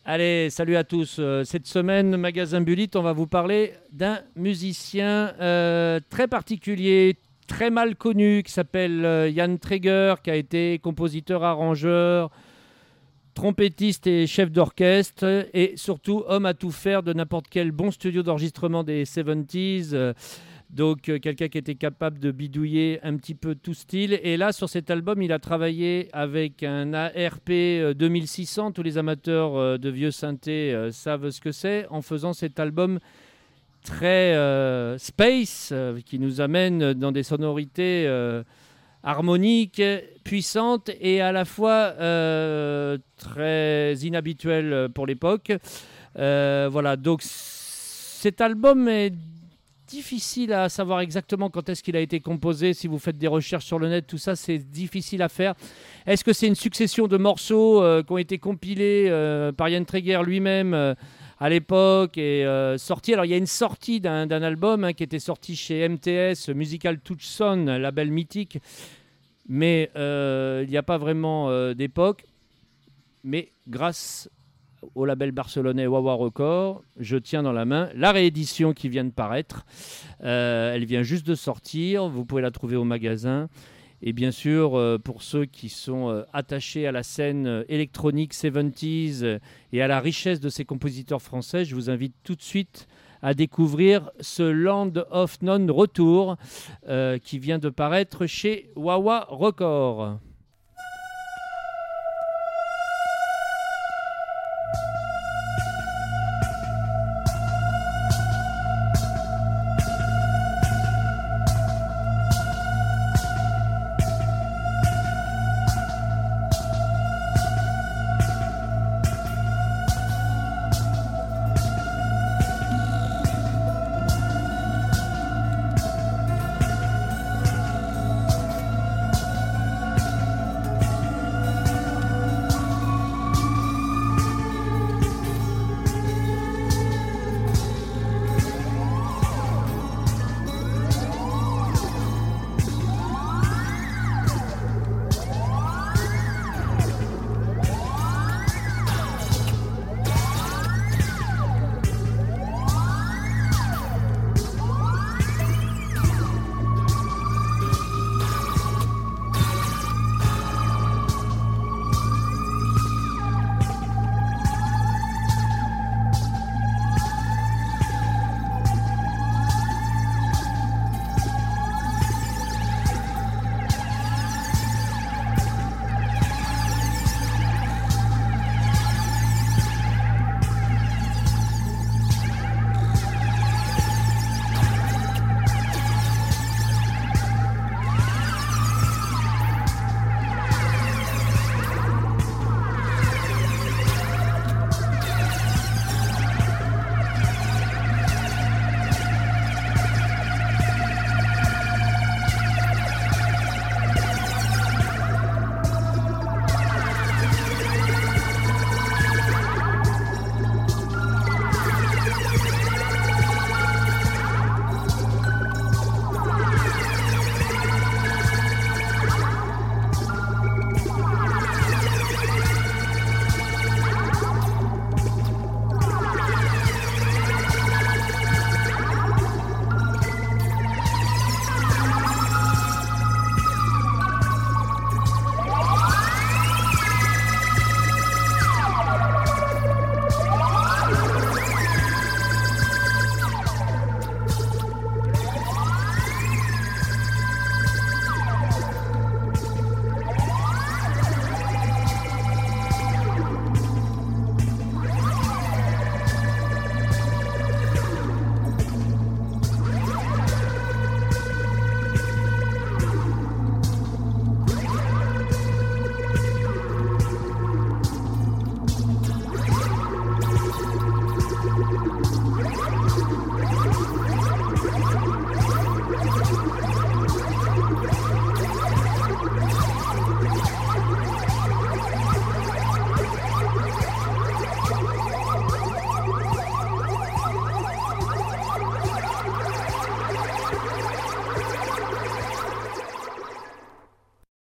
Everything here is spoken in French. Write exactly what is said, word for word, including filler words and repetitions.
Allez, salut à tous. Euh, Cette semaine, Magasin Bullitt, on va vous parler d'un musicien euh, très particulier, très mal connu, qui s'appelle euh, Jan Treger, qui a été compositeur, arrangeur, trompettiste et chef d'orchestre, et surtout homme à tout faire de n'importe quel bon studio d'enregistrement des soixante-dix. euh, donc euh, quelqu'un qui était capable de bidouiller un petit peu tout style. Et là, sur cet album, il a travaillé avec un A R P euh, deux mille six cents. Tous les amateurs euh, de vieux synthés euh, savent ce que c'est, en faisant cet album très euh, space, euh, qui nous amène dans des sonorités euh, harmoniques, puissantes et à la fois euh, très inhabituelles pour l'époque. Euh, voilà, donc cet album est difficile à savoir exactement quand est-ce qu'il a été composé. Si vous faites des recherches sur le net, tout ça, c'est difficile à faire. Est-ce que c'est une succession de morceaux euh, qui ont été compilés euh, par Jan Treger lui-même euh, à l'époque et euh, sortis? Alors, il y a une sortie d'un, d'un album hein, qui était sorti chez M T S, Musical Touchstone, label mythique, mais euh, il n'y a pas vraiment euh, d'époque. Mais grâce au label barcelonais Wawa Records, je tiens dans la main la réédition qui vient de paraître. Euh, elle vient juste de sortir, vous pouvez la trouver au magasin. Et bien sûr, euh, pour ceux qui sont euh, attachés à la scène euh, électronique soixante-dix euh, et à la richesse de ces compositeurs français, je vous invite tout de suite à découvrir ce Land of Non-Retour euh, qui vient de paraître chez Wawa Records.